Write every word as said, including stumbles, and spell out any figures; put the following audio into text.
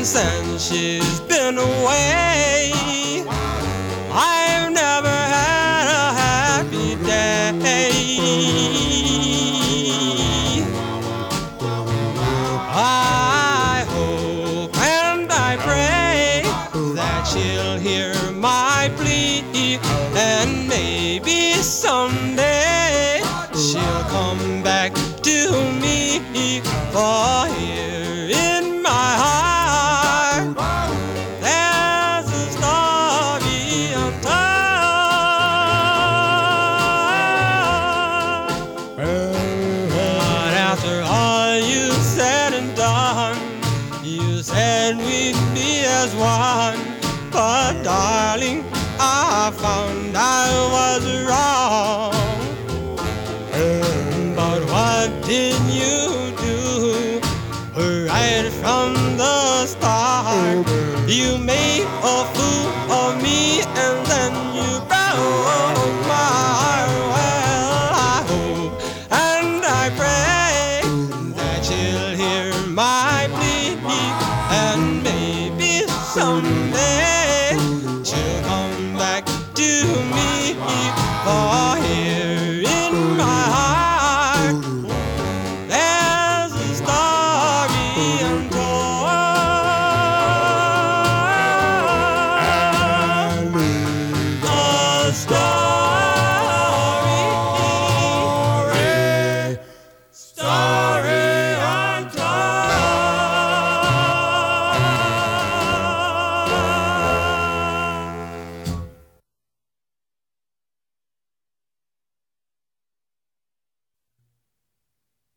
since she's been away. I've never had a happy day. I hope and I pray that she'll hear my plea, and maybe someday she'll come back to me. For here in my heart there's a story untold. But after all you said and done, you said we'd be as one. But darling, I found I was wrong. But what did you do right from the start? You made a fool